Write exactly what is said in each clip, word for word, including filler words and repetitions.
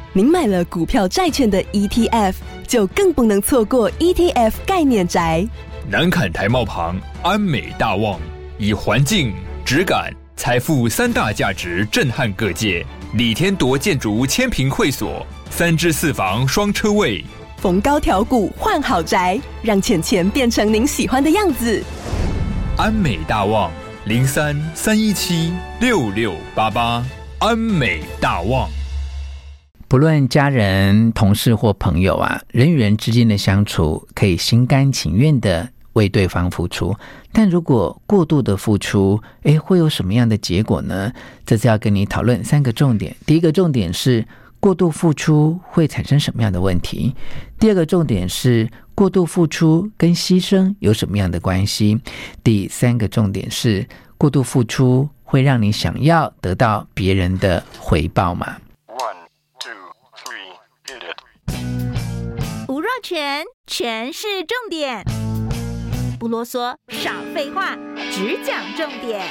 您买了股票债券的 E T F， 就更不能错过 E T F 概念宅。 南崁台贸旁安美大旺，以环境、质感、财富三大价值震撼各界。李天铎建筑千坪会所，三至四房双车位， 逢高调股换好宅，让钱钱变成您喜欢的样子。 安美大旺零三三一七六六八八，安美大旺。 不论家人、同事或朋友啊，人与人之间的相处可以心甘情愿的为对方付出，但如果过度的付出，诶，会有什么样的结果呢？这次要跟你讨论三个重点。第一个重点是过度付出会产生什么样的问题？第二个重点是过度付出跟牺牲有什么样的关系？第三个重点是过度付出会让你想要得到别人的回报吗？ 吴若权，权是重点，不啰嗦，少废话，只讲重点。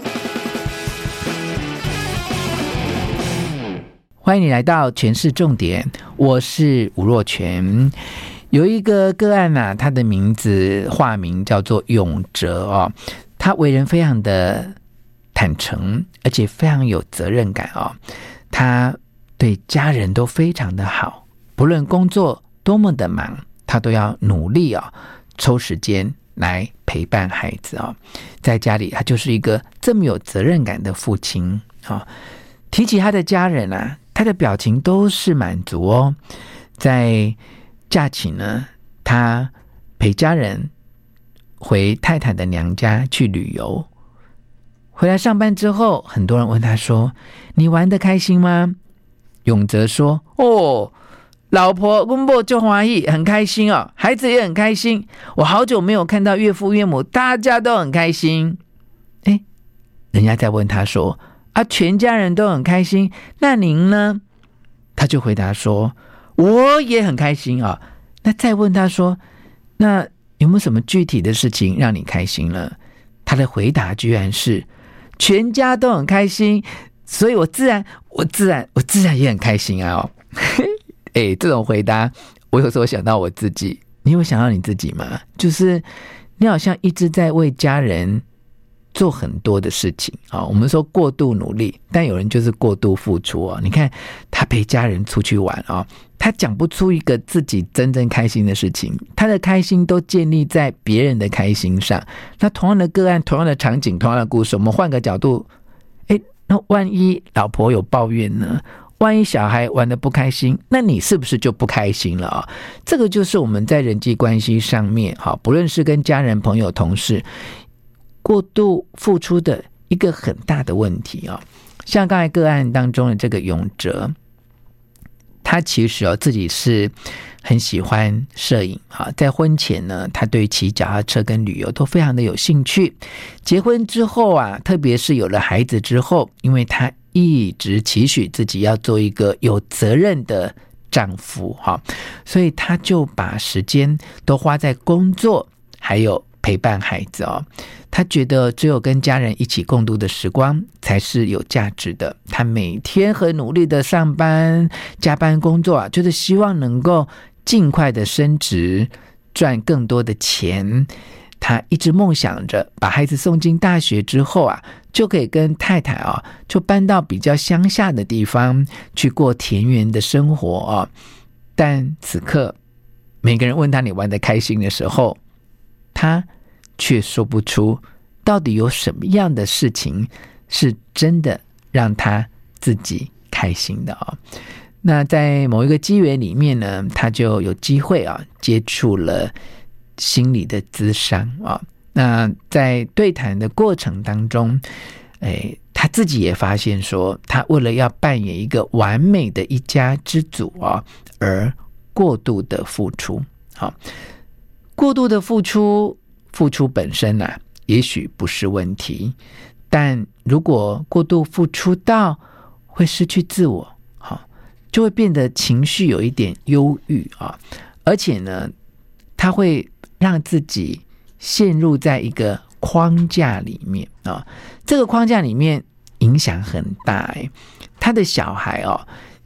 欢迎你来到权是重点，我是吴若权。有一个个案啊，他的名字化名叫做永哲哦，他为人非常的坦诚，而且非常有责任感哦。他对家人都非常的好，不论工作多么的忙，他都要努力哦，抽时间来陪伴孩子哦。在家里，他就是一个这么有责任感的父亲哦。提起他的家人啊，他的表情都是满足哦。在假期呢，他陪家人回太太的娘家去旅游。回来上班之后，很多人问他说：“你玩得开心吗？”永哲说：“哦，老婆公婆就欢喜，很开心哦，孩子也很开心。我好久没有看到岳父岳母，大家都很开心。”诶，人家在问他说：“啊，全家人都很开心，那您呢？”他就回答说：“我也很开心啊。”那再问他说：“那有没有什么具体的事情让你开心了？”他的回答居然是：“全家都很开心，所以我自然我自然我自然也很开心啊！”哦，哎，这种回答，我有时候想到我自己，你有想到你自己吗？就是你好像一直在为家人做很多的事情啊。我们说过度努力，但有人就是过度付出哦。你看他陪家人出去玩啊，他讲不出一个自己真正开心的事情，他的开心都建立在别人的开心上。那同样的个案，同样的场景，同样的故事，我们换个角度，诶，那万一老婆有抱怨呢？万一小孩玩得不开心，那你是不是就不开心了啊？这个就是我们在人际关系上面，不论是跟家人、朋友、同事，过度付出的一个很大的问题啊。像刚才个案当中的这个永哲，他其实哦自己是很喜欢摄影啊，在婚前呢，他对骑脚踏车跟旅游都非常的有兴趣。结婚之后啊，特别是有了孩子之后，因为他一直期许自己要做一个有责任的丈夫哈，所以他就把时间都花在工作还有陪伴孩子哦。他觉得只有跟家人一起共度的时光才是有价值的。他每天很努力的上班加班工作啊，就是希望能够尽快的升职，赚更多的钱。他一直梦想着把孩子送进大学之后啊，就可以跟太太啊，就搬到比较乡下的地方去过田园的生活啊。但此刻每个人问他你玩得开心的时候，他却说不出到底有什么样的事情是真的让他自己开心的啊。那在某一个机缘里面呢，他就有机会啊接触了心理的咨商啊。那在对谈的过程当中，哎，他自己也发现说，他为了要扮演一个完美的一家之主啊，而过度的付出。好，过度的付出，付出本身啊，也许不是问题，但如果过度付出到会失去自我，好，就会变得情绪有一点忧郁啊，而且呢，他会让自己陷入在一个框架里面啊，这个框架里面影响很大哎。他的小孩哦，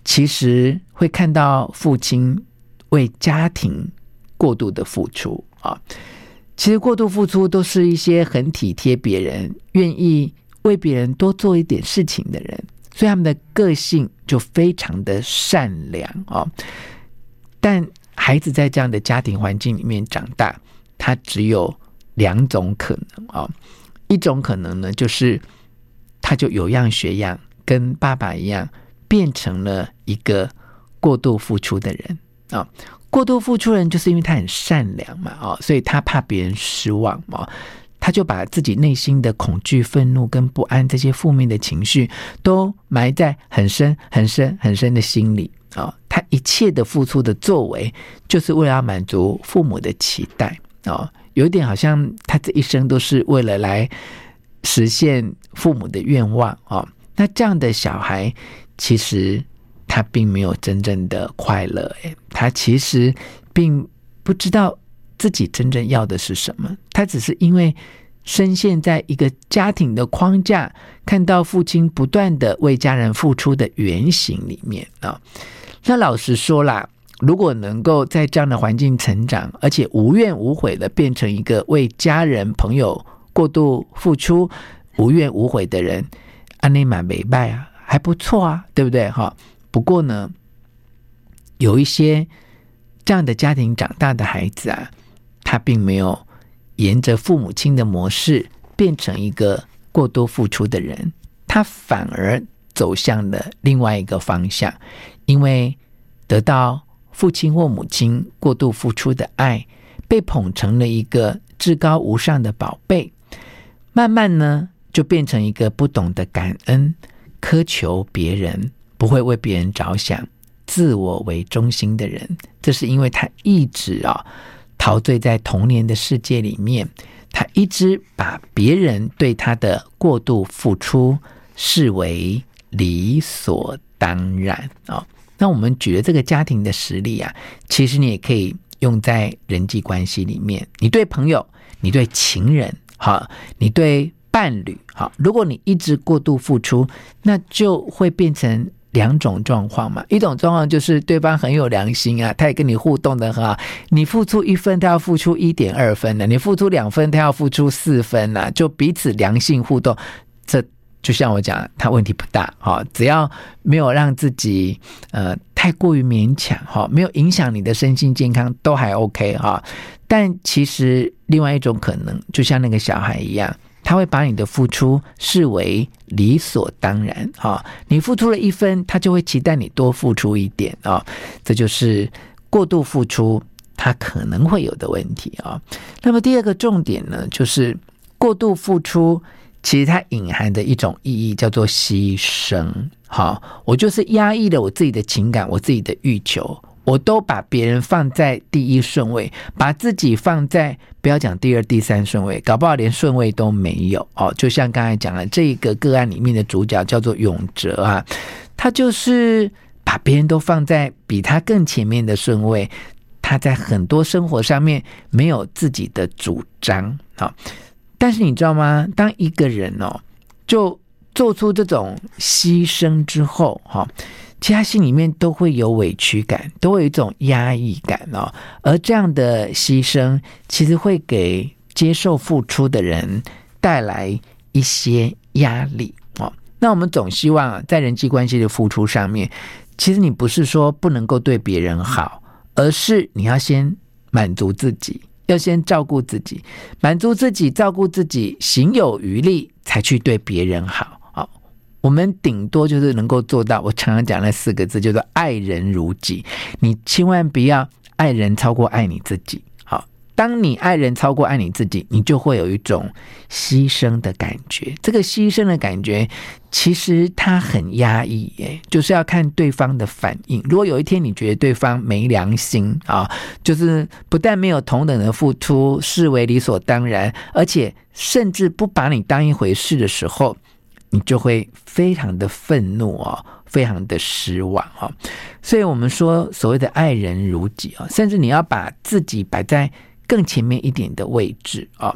其实会看到父亲为家庭过度的付出啊。其实过度付出都是一些很体贴别人，愿意为别人多做一点事情的人，所以他们的个性就非常的善良啊。但孩子在这样的家庭环境里面长大，他只有两种可能啊。一种可能呢，就是他就有样学样，跟爸爸一样，变成了一个过度付出的人啊。过度付出人就是因为他很善良嘛，哦，所以他怕别人失望嘛，他就把自己内心的恐惧、愤怒跟不安这些负面的情绪都埋在很深、很深、很深的心里啊、哦。他一切的付出的作为，就是为了要满足父母的期待啊、哦。有点好像他这一生都是为了来实现父母的愿望啊、哦。那这样的小孩，其实他并没有真正的快乐，他其实并不知道自己真正要的是什么，他只是因为深陷在一个家庭的框架，看到父亲不断的为家人付出的原型里面啊。那老实说啦，如果能够在这样的环境成长，而且无怨无悔的变成一个为家人朋友过度付出无怨无悔的人，安内嘛没败啊，还不错啊，对不对哈？不过呢，有一些这样的家庭长大的孩子啊，他并没有沿着父母亲的模式变成一个过多付出的人，他反而走向了另外一个方向，因为得到父亲或母亲过度付出的爱，被捧成了一个至高无上的宝贝，慢慢呢就变成一个不懂得感恩、苛求别人，不会为别人着想、自我为中心的人。这是因为他一直啊陶醉在童年的世界里面，他一直把别人对他的过度付出视为理所当然啊。那我们举了这个家庭的实例啊，其实你也可以用在人际关系里面。你对朋友，你对情人，好，你对伴侣，好，如果你一直过度付出，那就会变成两种状况嘛。一种状况就是对方很有良心啊，他也跟你互动的很好，你付出一分他要付出 一点二分的，你付出两分他要付出四分啊，就彼此良性互动，这就像我讲，他问题不大，只要没有让自己呃太过于勉强，没有影响你的身心健康，都还 OK。 但其实另外一种可能，就像那个小孩一样，他会把你的付出视为理所当然，你付出了一分，他就会期待你多付出一点，这就是过度付出他可能会有的问题。那么第二个重点呢，就是过度付出其实它隐含的一种意义叫做牺牲。好，我就是压抑了我自己的情感，我自己的欲求，我都把别人放在第一顺位，把自己放在不要讲第二第三顺位，搞不好连顺位都没有哦。就像刚才讲了，这个个案里面的主角叫做永哲啊，他就是把别人都放在比他更前面的顺位，他在很多生活上面没有自己的主张。好，但是你知道吗？当一个人哦，就做出这种牺牲之后，哈，其实他心里面都会有委屈感，都会有一种压抑感哦。而这样的牺牲，其实会给接受付出的人带来一些压力哦。那我们总希望在人际关系的付出上面，其实你不是说不能够对别人好，而是你要先满足自己。要先照顾自己，满足自己，照顾自己，行有余力才去对别人好。好，我们顶多就是能够做到我常常讲那四个字，叫做爱人如己。你千万不要爱人超过爱你自己。好，当你爱人超过爱你自己，你就会有一种牺牲的感觉。这个牺牲的感觉其实它很压抑耶，就是要看对方的反应。如果有一天你觉得对方没良心啊，就是不但没有同等的付出，视为理所当然，而且甚至不把你当一回事的时候，你就会非常的愤怒哦，非常的失望哦。所以我们说所谓的爱人如己哦，甚至你要把自己摆在更前面一点的位置哦。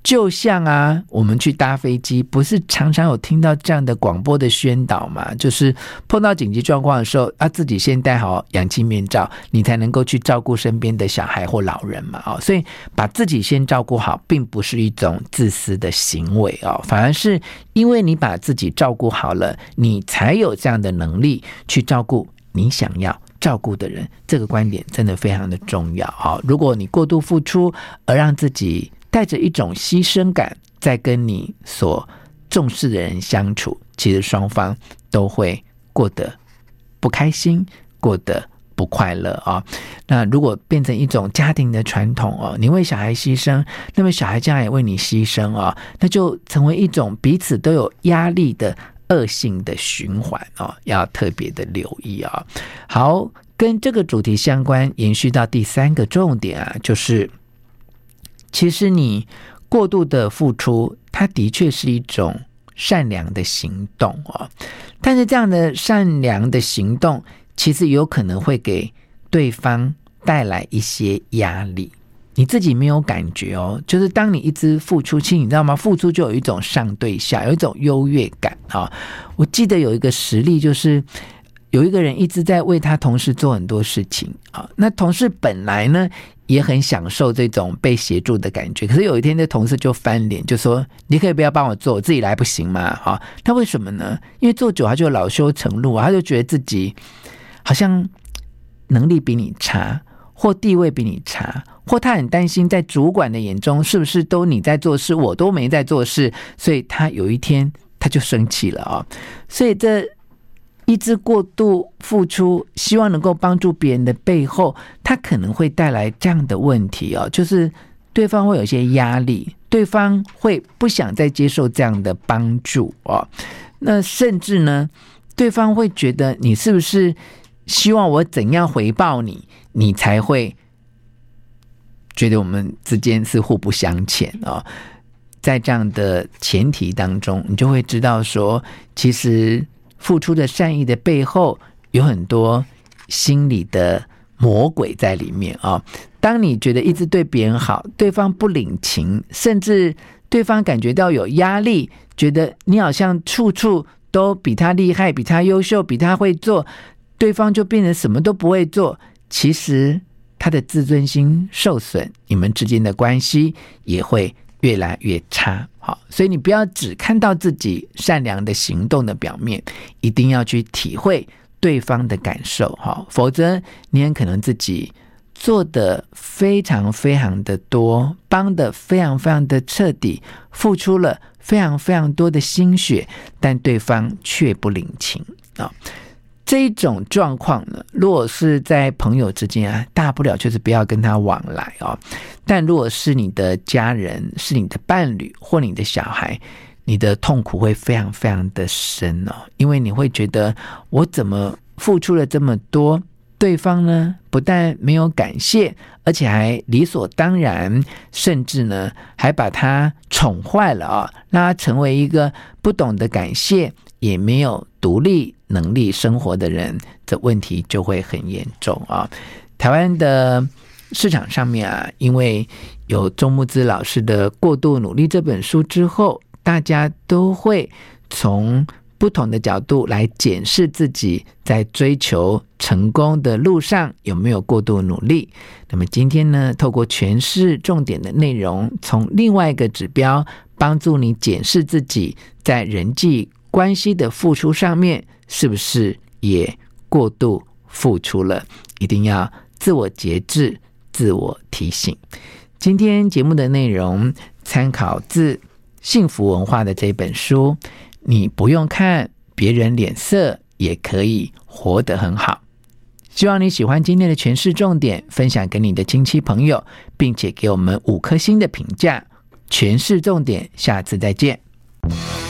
就像啊，我们去搭飞机，不是常常有听到这样的广播的宣导嘛？就是碰到紧急状况的时候，啊，自己先戴好氧气面罩，你才能够去照顾身边的小孩或老人嘛。哦，所以把自己先照顾好，并不是一种自私的行为哦，反而是因为你把自己照顾好了，你才有这样的能力去照顾你想要照顾的人。这个观点真的非常的重要哦。如果你过度付出，而让自己带着一种牺牲感在跟你所重视的人相处，其实双方都会过得不开心，过得不快乐啊、哦。那如果变成一种家庭的传统哦，你为小孩牺牲，那么小孩将来也为你牺牲哦，那就成为一种彼此都有压力的恶性的循环哦，要特别的留意啊、哦。好，跟这个主题相关，延续到第三个重点啊，就是其实你过度的付出，它的确是一种善良的行动哦。但是这样的善良的行动，其实有可能会给对方带来一些压力。你自己没有感觉哦，就是当你一直付出，其实你知道吗？付出就有一种上对下，有一种优越感啊、哦。我记得有一个实例，就是有一个人一直在为他同事做很多事情啊、哦，那同事本来呢也很享受这种被协助的感觉，可是有一天这同事就翻脸，就说你可以不要帮我做，我自己来不行吗？啊，他为什么呢？因为做久他就恼羞成怒，他就觉得自己好像能力比你差，或地位比你差，或他很担心在主管的眼中是不是都你在做事，我都没在做事，所以他有一天他就生气了啊、哦。所以这一直过度付出，希望能够帮助别人的背后，他可能会带来这样的问题哦，就是对方会有一些压力，对方会不想再接受这样的帮助哦。那甚至呢，对方会觉得你是不是希望我怎样回报你，你才会觉得我们之间是互不相欠哦。在这样的前提当中，你就会知道说，其实付出的善意的背后有很多心理的魔鬼在里面啊、哦！当你觉得一直对别人好，对方不领情，甚至对方感觉到有压力，觉得你好像处处都比他厉害，比他优秀，比他会做，对方就变成什么都不会做，其实他的自尊心受损，你们之间的关系也会越来越差。好，所以你不要只看到自己善良的行动的表面，一定要去体会对方的感受，否则你很可能自己做的非常非常的多，帮的非常非常的彻底，付出了非常非常多的心血，但对方却不领情啊。这一种状况呢，如果是在朋友之间啊，大不了就是不要跟他往来哦。但如果是你的家人，是你的伴侣或你的小孩，你的痛苦会非常非常的深哦，因为你会觉得我怎么付出了这么多，对方呢不但没有感谢，而且还理所当然，甚至呢还把他宠坏了啊、哦，让他成为一个不懂得感谢，也没有独立能力生活的人，这问题就会很严重啊、哦。台湾的市场上面啊，因为有钟慕姿老师的《过度努力》这本书之后，大家都会从不同的角度来检视自己在追求成功的路上有没有过度努力。那么今天呢，透过诠释重点的内容，从另外一个指标帮助你检视自己在人际关系的付出上面是不是也过度付出了，一定要自我节制，自我提醒。今天节目的内容参考自幸福文化的这本书，你不用看别人脸色也可以活得很好。希望你喜欢今天的诠释重点，分享给你的亲戚朋友，并且给我们五颗星的评价。诠释重点，下次再见。